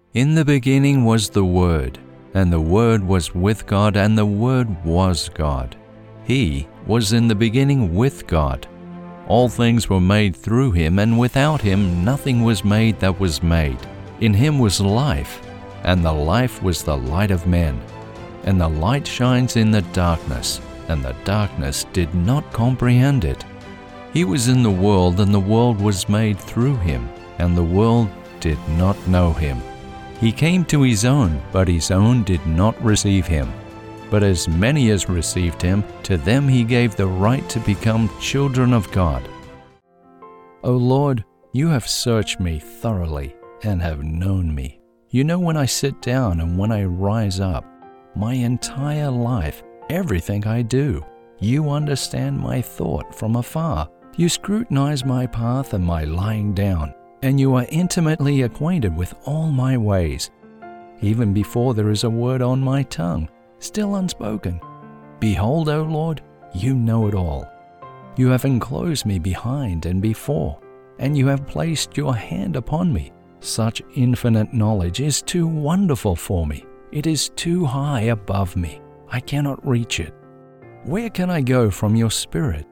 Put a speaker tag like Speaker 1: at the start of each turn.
Speaker 1: In the beginning was the Word, and the Word was with God, and the Word was God. He was in the beginning with God. All things were made through him, and without him nothing was made that was made. In him was life, and the life was the light of men. And the light shines in the darkness, and the darkness did not comprehend it. He was in the world, and the world was made through him, and the world did not know him. He came to his own, but his own did not receive him. But as many as received him, to them he gave the right to become children of God. O Lord, you have searched me thoroughly and have known me. You know when I sit down and when I rise up, my entire life, everything I do. You understand my thought from afar. You scrutinize my path and my lying down, and you are intimately acquainted with all my ways. Even before there is a word on my tongue, still unspoken. Behold, O Lord, you know it all. You have enclosed me behind and before, and you have placed your hand upon me. Such infinite knowledge is too wonderful for me. It is too high above me. I cannot reach it. Where can I go from your Spirit?